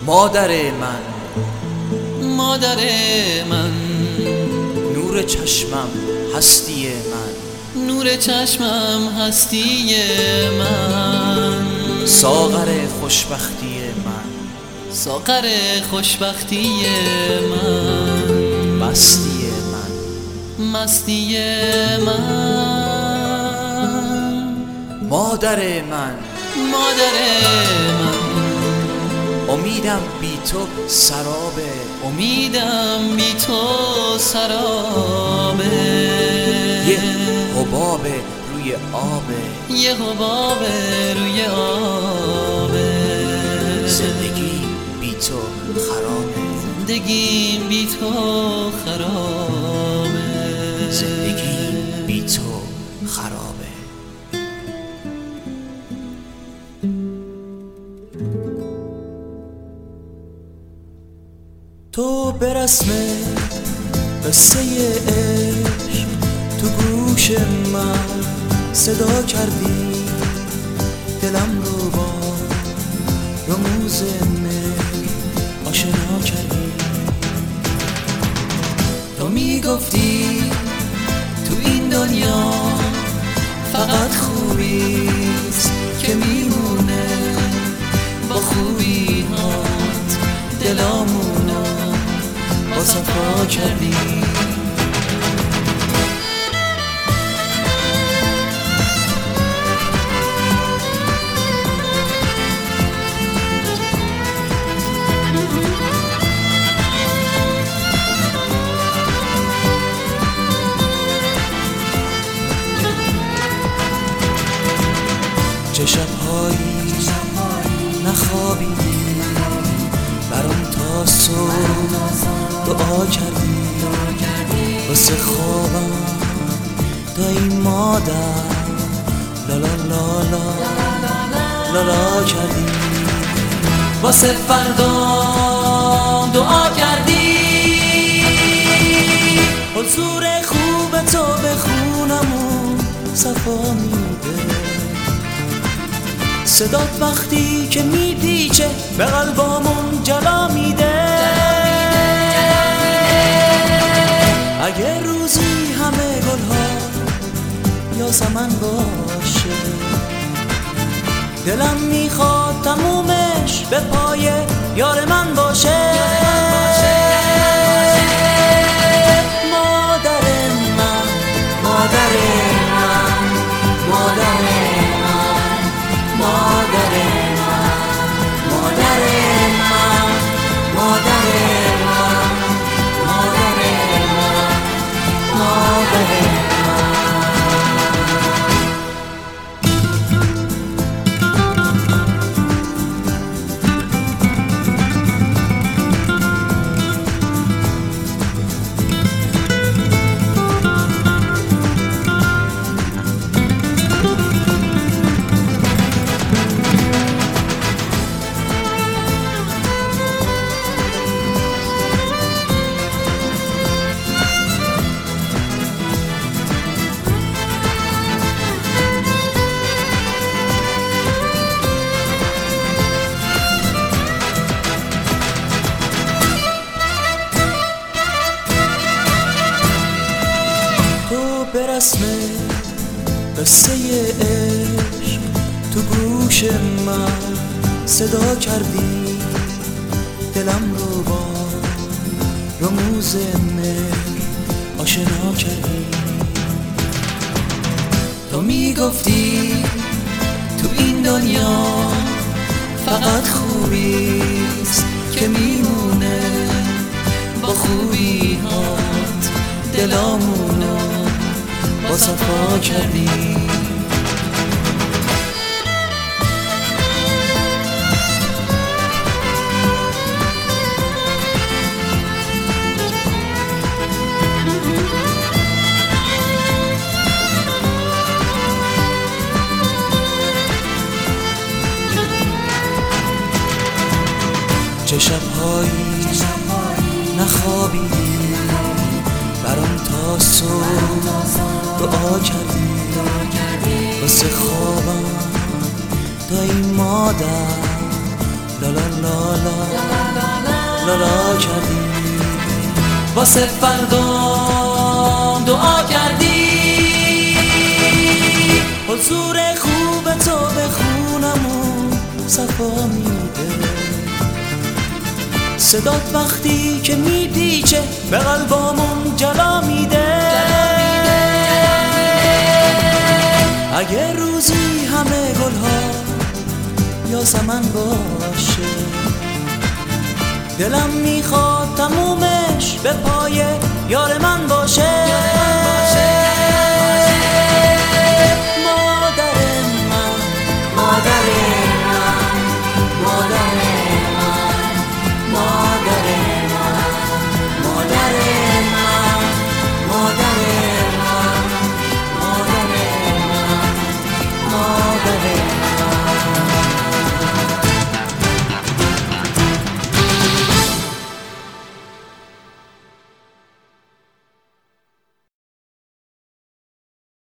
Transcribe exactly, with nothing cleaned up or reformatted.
مادر من، مادر من، نور چشمم هستی من، نور چشمم هستی من، ساغر خوشبختی من، ساغر خوشبختی من، مستی من، مستی من، مادر من، مادر من، امیدم بی تو سرابه، امیدم بی تو سرابه، یه حباب روی آبه، یه حباب روی آبه، زندگی بی تو خرابه، زندگیم بی تو خرابه، زندگی بی تو خرابه. تو به رسم قصه عشق تو گوش من صدا کردی، دلم رو با رموز مهر آشنا کردی. تو میگفتی تو این دنیا فقط خوبیست که میمونه، با خوبی هات دلامونو با صفا کردی. چه شب‌هایی نخوابیدی، برام تا صبح دعا کردی، واسه خوابم دایی مادر لا لا لا لا لا لا کردی، واسه فردا دعا کردی. حضور خوب تو به خونمون صفا میده، صدات وقتی که میپیچه به قلبامون جلا میده. اگه روزی همه گلها یاسمن باشه، دلم میخواد تمومش به پای یار من باشه. مادر من، مادر من، مادر من، مادر من، مادر من، مادر من، مادر من، مادر من. به رسم قصه عشق تو گوش من صدا کردی، دلم رو با رموز مهر آشنا کردی. تو میگفتی تو این دنیا فقط خوبیست که میمونه، با خوبی هات دلامونو با صفا کردی. چه شب‌هایی نخوابیدی، برام تا صبح دعا کردی، واسه خوابم دایی مادر لا لا لا لا لا لا کردی، واسه فردام دعا کردی. حضور خوب تو به خونمون صفا میده، صدات وقتی که میپیچه به قلبامون جلا میده. اگه روزی همه گلها یاسمن باشه، دلم میخواد تمومش به پای یار من باشه.